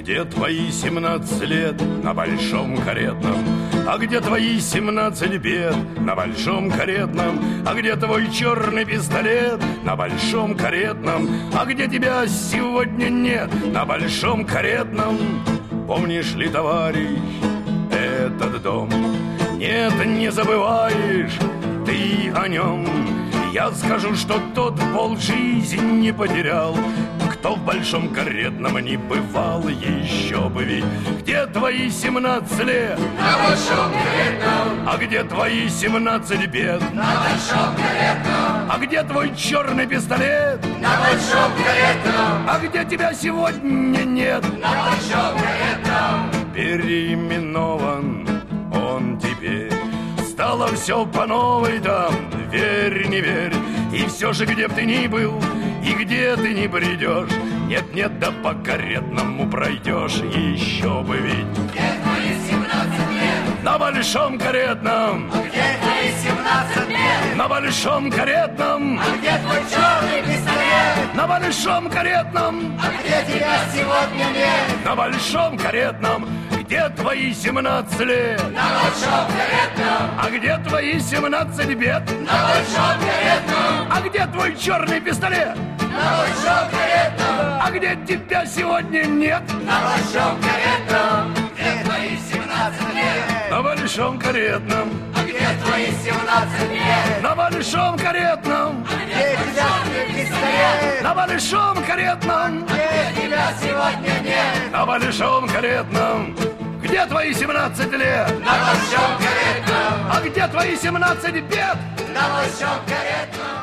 где твои 17 лет на большом каретном? А где твои 17 бед на большом каретном? А где твой черный пистолет на большом каретном? А где тебя сегодня нет на большом каретном? Помнишь ли, товарищ, этот дом? Нет, не забываешь ты о нем. Я скажу, что тот полжизни потерял, кто в большом каретном не бывал еще бы ведь. Где твои 17 лет на большом каретном? А где твои 17 бед на большом каретном? А где твой черный пистолет на большом каретном? А где тебя сегодня нет на большом каретном? Переименован он теперь. Стало все по новой там, верь, не верь. И все же, где б ты ни был, и где ты не придешь, нет-нет, да по каретному пройдешь еще бы ведь. Где твои 17 лет? На большом каретном. А где твои 17 лет? На большом каретном. А где твой черный пистолет? На большом каретном. А где тебя сегодня нет? На большом каретном. Где твои 17 лет? На большом каретном. А где твои 17 бед? На большом каретном. А где твой черный пистолет? На большом каретном. А где тебя сегодня нет? На большом каретном. Где твои 17 лет? На большом каретном. А где твои 17 лет? На большом каретном. Где тебя пистолет? На большом каретном. Где тебя сегодня нет? На большом каретном. Где твои 17 лет? На большом каретном. А где твои 17 бед? На большом каретном.